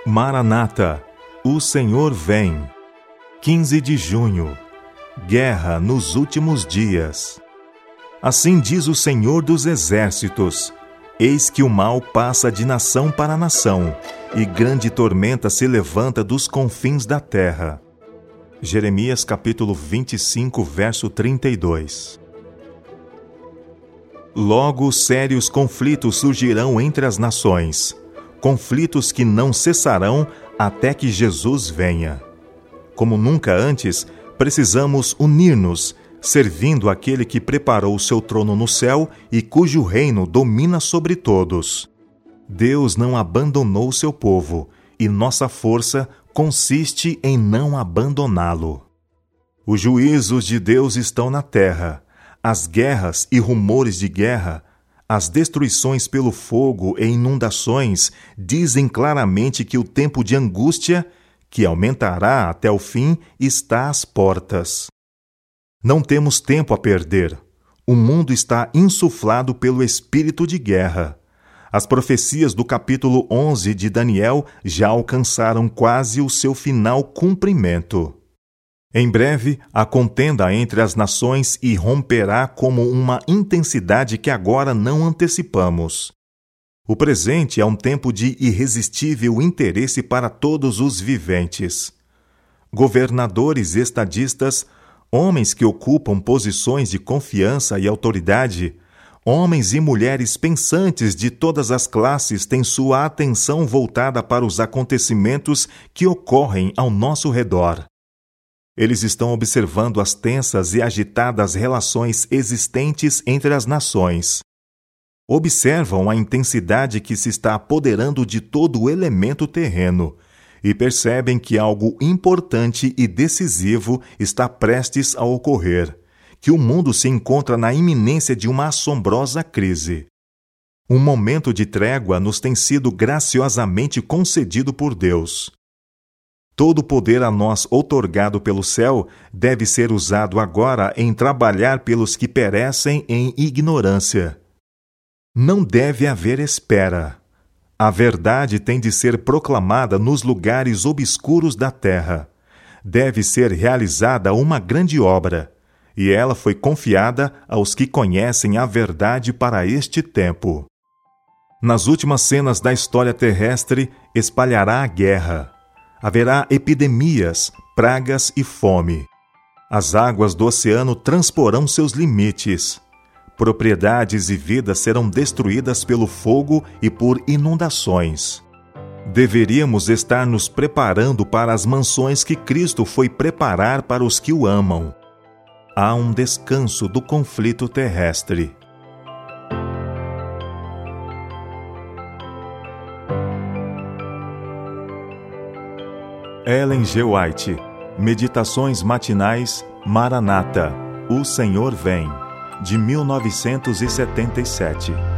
Maranata, o Senhor vem. 15 de junho. Guerra nos últimos dias. Assim diz o Senhor dos Exércitos: eis que o mal passa de nação para nação, e grande tormenta se levanta dos confins da terra. Jeremias capítulo 25, verso 32. Logo sérios conflitos surgirão entre as nações, conflitos que não cessarão até que Jesus venha. Como nunca antes, precisamos unir-nos, servindo aquele que preparou o seu trono no céu e cujo reino domina sobre todos. Deus não abandonou seu povo, e nossa força consiste em não abandoná-lo. Os juízos de Deus estão na terra. As guerras e rumores de guerra, as destruições pelo fogo e inundações dizem claramente que o tempo de angústia, que aumentará até o fim, está às portas. Não temos tempo a perder. O mundo está insuflado pelo espírito de guerra. As profecias do capítulo 11 de Daniel já alcançaram quase o seu final cumprimento. Em breve, a contenda entre as nações irromperá como uma intensidade que agora não antecipamos. O presente é um tempo de irresistível interesse para todos os viventes. Governadores e estadistas, homens que ocupam posições de confiança e autoridade, homens e mulheres pensantes de todas as classes têm sua atenção voltada para os acontecimentos que ocorrem ao nosso redor. Eles estão observando as tensas e agitadas relações existentes entre as nações. Observam a intensidade que se está apoderando de todo o elemento terreno e percebem que algo importante e decisivo está prestes a ocorrer, que o mundo se encontra na iminência de uma assombrosa crise. Um momento de trégua nos tem sido graciosamente concedido por Deus. Todo o poder a nós outorgado pelo céu deve ser usado agora em trabalhar pelos que perecem em ignorância. Não deve haver espera. A verdade tem de ser proclamada nos lugares obscuros da terra. Deve ser realizada uma grande obra, e ela foi confiada aos que conhecem a verdade para este tempo. Nas últimas cenas da história terrestre, espalhará a guerra. Haverá epidemias, pragas e fome. As águas do oceano transporão seus limites. Propriedades e vidas serão destruídas pelo fogo e por inundações. Deveríamos estar nos preparando para as mansões que Cristo foi preparar para os que o amam. Há um descanso do conflito terrestre. Ellen G. White, Meditações Matinais, Maranata, o Senhor vem, de 1977.